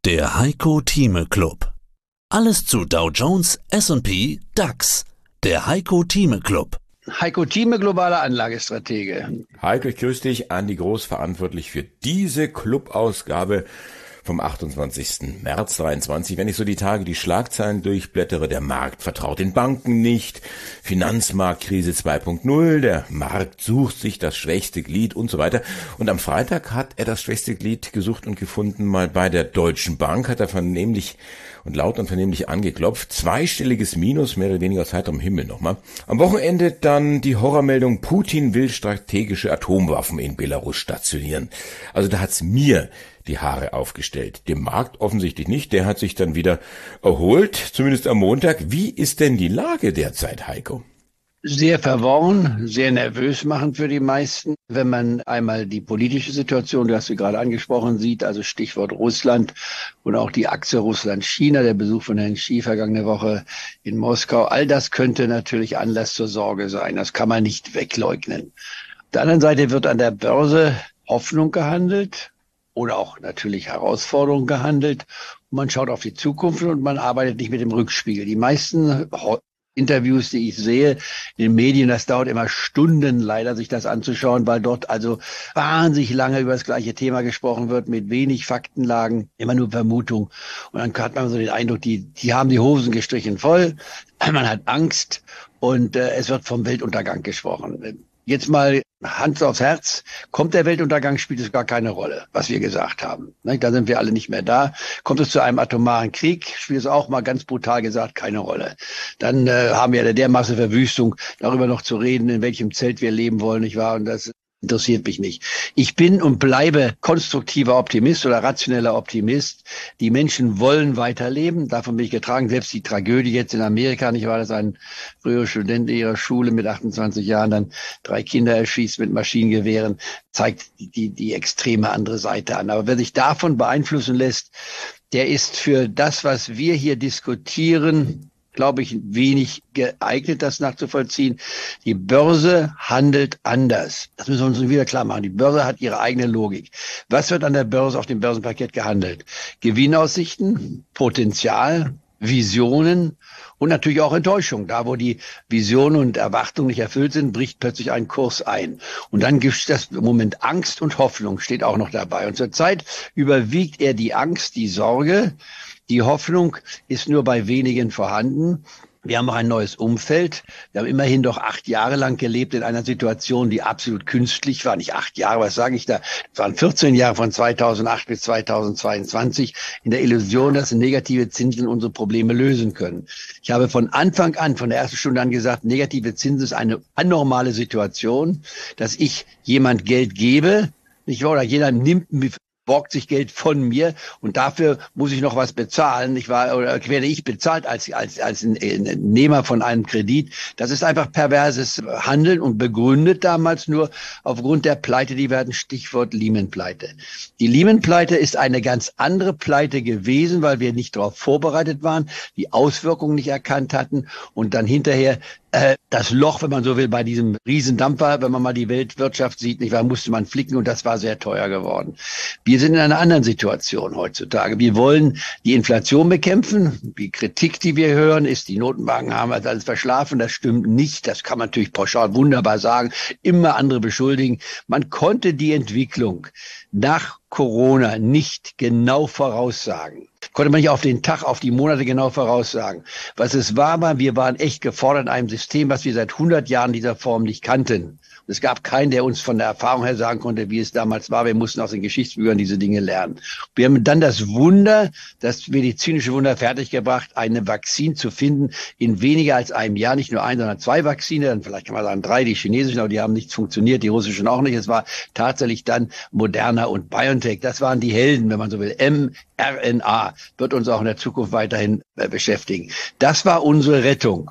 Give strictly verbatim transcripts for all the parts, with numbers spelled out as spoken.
Der Heiko Thieme Club. Alles zu Dow Jones, S und P, DAX. Der Heiko Thieme Club. Heiko Thieme, globaler Anlagestratege. Heiko, ich grüße dich, Andi Groß, verantwortlich für diese Clubausgabe vom achtundzwanzigsten März dreiundzwanzig. Wenn ich so die Tage die Schlagzeilen durchblättere, der Markt vertraut den Banken nicht, Finanzmarktkrise zwei Punkt null, der Markt sucht sich das schwächste Glied und so weiter. Und am Freitag hat er das schwächste Glied gesucht und gefunden, mal bei der Deutschen Bank, hat er vernehmlich und laut und vernehmlich angeklopft. Zweistelliges Minus, mehr oder weniger aus heiterem Himmel nochmal. Am Wochenende dann die Horrormeldung, Putin will strategische Atomwaffen in Belarus stationieren. Also da hat's mir die Haare aufgestellt. Dem Markt offensichtlich nicht, der hat sich dann wieder erholt, zumindest am Montag. Wie ist denn die Lage derzeit, Heiko? Sehr verworren, sehr nervös machen für die meisten. Wenn man einmal die politische Situation, du hast sie gerade angesprochen, sieht, also Stichwort Russland und auch die Achse Russland-China, der Besuch von Herrn Xi vergangene Woche in Moskau, all das könnte natürlich Anlass zur Sorge sein. Das kann man nicht wegleugnen. Auf der anderen Seite wird an der Börse Hoffnung gehandelt oder auch natürlich Herausforderungen gehandelt. Man schaut auf die Zukunft und man arbeitet nicht mit dem Rückspiegel. Die meisten Interviews, die ich sehe in den Medien, das dauert immer Stunden leider, sich das anzuschauen, weil dort also wahnsinnig lange über das gleiche Thema gesprochen wird, mit wenig Faktenlagen, immer nur Vermutung. Und dann hat man so den Eindruck, die, die haben die Hosen gestrichen voll, man hat Angst und äh, es wird vom Weltuntergang gesprochen. Jetzt mal Hand aufs Herz, kommt der Weltuntergang, spielt es gar keine Rolle, was wir gesagt haben. Da sind wir alle nicht mehr da. Kommt es zu einem atomaren Krieg, spielt es auch mal ganz brutal gesagt keine Rolle. Dann äh, haben wir eine dermaßen Verwüstung, darüber noch zu reden, in welchem Zelt wir leben wollen, nicht wahr? Und das interessiert mich nicht. Ich bin und bleibe konstruktiver Optimist oder rationeller Optimist. Die Menschen wollen weiterleben. Davon bin ich getragen. Selbst die Tragödie jetzt in Amerika, nicht wahr, dass ein früherer Student ihrer Schule mit achtundzwanzig Jahren dann drei Kinder erschießt mit Maschinengewehren, zeigt die, die extreme andere Seite an. Aber wer sich davon beeinflussen lässt, der ist für das, was wir hier diskutieren, glaube ich, wenig geeignet, das nachzuvollziehen. Die Börse handelt anders. Das müssen wir uns wieder klar machen. Die Börse hat ihre eigene Logik. Was wird an der Börse auf dem Börsenparkett gehandelt? Gewinnaussichten, Potenzial, Visionen und natürlich auch Enttäuschung. Da, wo die Visionen und Erwartungen nicht erfüllt sind, bricht plötzlich ein Kurs ein. Und dann gibt es das im Moment Angst und Hoffnung, steht auch noch dabei. Und zurzeit überwiegt eher die Angst, die Sorge. Die Hoffnung ist nur bei wenigen vorhanden. Wir haben auch ein neues Umfeld. Wir haben immerhin doch acht Jahre lang gelebt in einer Situation, die absolut künstlich war. Nicht acht Jahre, was sage ich da? Es waren vierzehn Jahre von zweitausendacht bis zweitausendzweiundzwanzig in der Illusion, dass negative Zinsen unsere Probleme lösen können. Ich habe von Anfang an, von der ersten Stunde an gesagt, negative Zinsen ist eine anormale Situation, dass ich jemand Geld gebe, nicht wahr? Oder jeder nimmt borgt sich Geld von mir und dafür muss ich noch was bezahlen. Ich war oder werde ich bezahlt als als als Nehmer von einem Kredit. Das ist einfach perverses Handeln und begründet damals nur aufgrund der Pleite, die wir hatten, Stichwort Lehman-Pleite. Die Lehman-Pleite ist eine ganz andere Pleite gewesen, weil wir nicht darauf vorbereitet waren, die Auswirkungen nicht erkannt hatten und dann hinterher äh, das Loch, wenn man so will, bei diesem Riesendampfer, wenn man mal die Weltwirtschaft sieht, nicht wahr, musste man flicken und das war sehr teuer geworden. Wir sind in einer anderen Situation heutzutage. Wir wollen die Inflation bekämpfen. Die Kritik, die wir hören, ist, die Notenbanken haben das alles verschlafen. Das stimmt nicht. Das kann man natürlich pauschal wunderbar sagen. Immer andere beschuldigen. Man konnte die Entwicklung nach Corona nicht genau voraussagen. Konnte man nicht auf den Tag, auf die Monate genau voraussagen. Was es war, war, wir waren echt gefordert in einem System, was wir seit hundert Jahren dieser Form nicht kannten. Es gab keinen, der uns von der Erfahrung her sagen konnte, wie es damals war. Wir mussten aus den Geschichtsbüchern diese Dinge lernen. Wir haben dann das Wunder, das medizinische Wunder fertiggebracht, eine Vakzin zu finden in weniger als einem Jahr. Nicht nur ein, sondern zwei Vakzine. Dann vielleicht kann man sagen drei, die chinesischen, aber die haben nicht funktioniert, die russischen auch nicht. Es war tatsächlich dann Moderna und BioNTech. Das waren die Helden, wenn man so will. mRNA wird uns auch in der Zukunft weiterhin äh, beschäftigen. Das war unsere Rettung.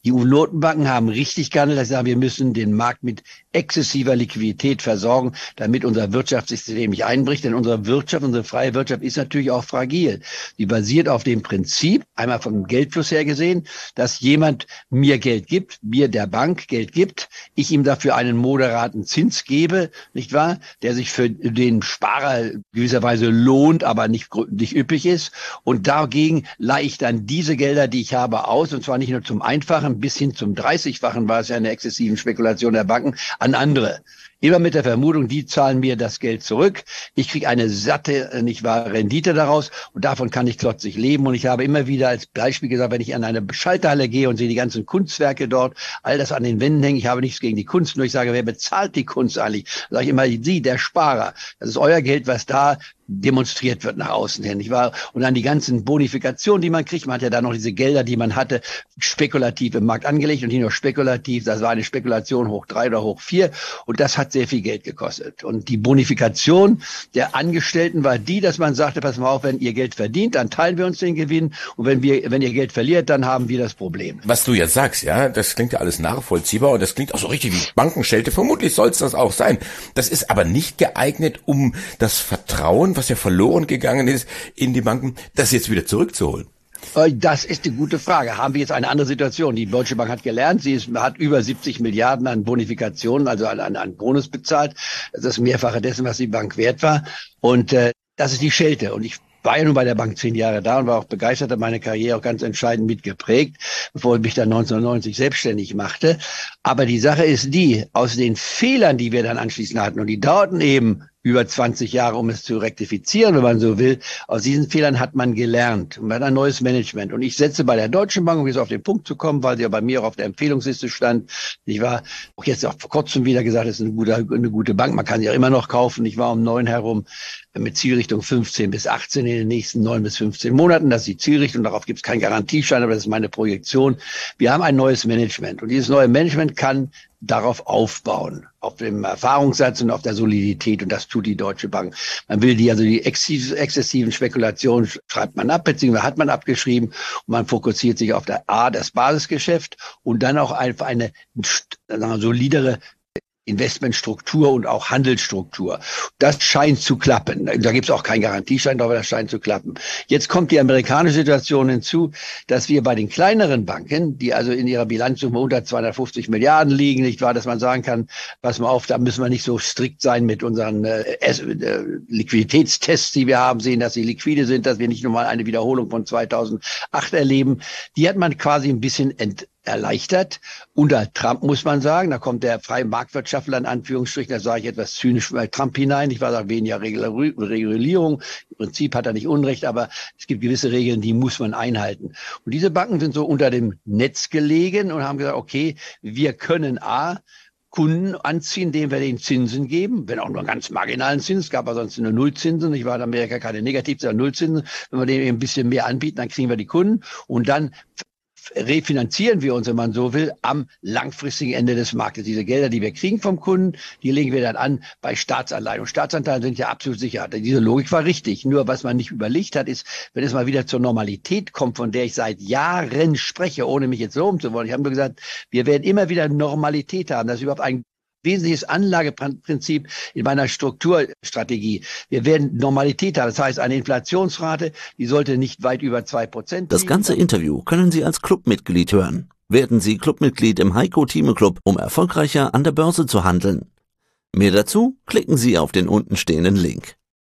Die Notenbanken haben richtig gehandelt, dass sie sagen, wir müssen den Markt mit exzessiver Liquidität versorgen, damit unser Wirtschaftssystem nicht einbricht. Denn unsere Wirtschaft, unsere freie Wirtschaft ist natürlich auch fragil. Die basiert auf dem Prinzip, einmal vom Geldfluss her gesehen, dass jemand mir Geld gibt, mir der Bank Geld gibt, ich ihm dafür einen moderaten Zins gebe, nicht wahr, der sich für den Sparer gewisserweise lohnt, aber nicht, nicht üppig ist. Und dagegen leihe ich dann diese Gelder, die ich habe, aus, und zwar nicht nur zum Einfachen, bis hin zum dreißigfachen war es ja eine exzessiven Spekulation der Banken, an andere. Immer mit der Vermutung, die zahlen mir das Geld zurück. Ich kriege eine satte, nicht wahr, Rendite daraus und davon kann ich klotzig leben. Und ich habe immer wieder als Beispiel gesagt, wenn ich an eine Schalterhalle gehe und sehe die ganzen Kunstwerke dort, all das an den Wänden hängen, ich habe nichts gegen die Kunst, nur ich sage, wer bezahlt die Kunst eigentlich? Da sage ich immer, Sie, der Sparer. Das ist euer Geld, was da demonstriert wird nach außen hin, nicht wahr? Und dann die ganzen Bonifikationen, die man kriegt. Man hat ja da noch diese Gelder, die man hatte, spekulativ im Markt angelegt und nicht nur spekulativ. Das war eine Spekulation hoch drei oder hoch vier und das hat sehr viel Geld gekostet. Und die Bonifikation der Angestellten war die, dass man sagte, pass mal auf, wenn ihr Geld verdient, dann teilen wir uns den Gewinn und wenn wir, wenn ihr Geld verliert, dann haben wir das Problem. Was du jetzt sagst, ja, das klingt ja alles nachvollziehbar und das klingt auch so richtig wie Bankenschelte. Vermutlich soll es das auch sein. Das ist aber nicht geeignet, um das Vertrauen, was ja verloren gegangen ist in die Banken, das jetzt wieder zurückzuholen. Das ist eine gute Frage. Haben wir jetzt eine andere Situation? Die Deutsche Bank hat gelernt, sie ist, hat über siebzig Milliarden an Bonifikationen, also an, an, an Bonus bezahlt. Das ist Mehrfache dessen, was die Bank wert war. Und äh, das ist die Schelte. Und ich war ja nun bei der Bank zehn Jahre da und war auch begeistert, hat meine Karriere auch ganz entscheidend mitgeprägt, bevor ich mich dann neunzehnhundertneunzig selbstständig machte. Aber die Sache ist die, aus den Fehlern, die wir dann anschließend hatten, und die dauerten eben über zwanzig Jahre, um es zu rektifizieren, wenn man so will. Aus diesen Fehlern hat man gelernt. Und man hat ein neues Management. Und ich setze bei der Deutschen Bank, um jetzt auf den Punkt zu kommen, weil sie ja bei mir auch auf der Empfehlungsliste stand. Ich war auch jetzt auch vor kurzem wieder gesagt, es ist eine gute, eine gute Bank. Man kann sie ja immer noch kaufen. Ich war um neun herum mit Zielrichtung fünfzehn bis achtzehn in den nächsten neun bis fünfzehn Monaten. Das ist die Zielrichtung. Darauf gibt es keinen Garantieschein, aber das ist meine Projektion. Wir haben ein neues Management. Und dieses neue Management kann darauf aufbauen, auf dem Erfahrungssatz und auf der Solidität, und das tut die Deutsche Bank. Man will die, also die exzessiven Spekulationen schreibt man ab, beziehungsweise hat man abgeschrieben, und man fokussiert sich auf der A, das Basisgeschäft, und dann auch einfach eine, eine solidere Investmentstruktur und auch Handelsstruktur. Das scheint zu klappen. Da gibt es auch keinen Garantieschein, aber das scheint zu klappen. Jetzt kommt die amerikanische Situation hinzu, dass wir bei den kleineren Banken, die also in ihrer Bilanzsumme unter zweihundertfünfzig Milliarden liegen, nicht wahr, dass man sagen kann, pass mal auf, da müssen wir nicht so strikt sein mit unseren äh, äh, Liquiditätstests, die wir haben, sehen, dass sie liquide sind, dass wir nicht nur mal eine Wiederholung von zweitausendacht erleben. Die hat man quasi ein bisschen ent erleichtert. Unter Trump muss man sagen, da kommt der freie Marktwirtschaftler in Anführungsstrichen, da sage ich etwas zynisch bei Trump hinein, ich war sagen, weniger Regulierung. Im Prinzip hat er nicht Unrecht, aber es gibt gewisse Regeln, die muss man einhalten. Und diese Banken sind so unter dem Netz gelegen und haben gesagt, okay, wir können A, Kunden anziehen, indem wir den Zinsen geben, wenn auch nur einen ganz marginalen Zins, es gab aber sonst nur Nullzinsen, ich war in Amerika keine Negativ, sondern Nullzinsen, wenn wir denen ein bisschen mehr anbieten, dann kriegen wir die Kunden und dann refinanzieren wir uns, wenn man so will, am langfristigen Ende des Marktes. Diese Gelder, die wir kriegen vom Kunden, die legen wir dann an bei Staatsanleihen. Und Staatsanleihen sind ja absolut sicher. Diese Logik war richtig. Nur was man nicht überlegt hat, ist, wenn es mal wieder zur Normalität kommt, von der ich seit Jahren spreche, ohne mich jetzt loben zu wollen. Ich habe nur gesagt, wir werden immer wieder Normalität haben. Das ist überhaupt ein wesentliches Anlageprinzip in meiner Strukturstrategie. Wir werden Normalität haben. Das heißt, eine Inflationsrate, die sollte nicht weit über zwei Prozent liegen. Das ganze Interview können Sie als Clubmitglied hören. Werden Sie Clubmitglied im Heiko Thieme Club, um erfolgreicher an der Börse zu handeln. Mehr dazu klicken Sie auf den untenstehenden Link.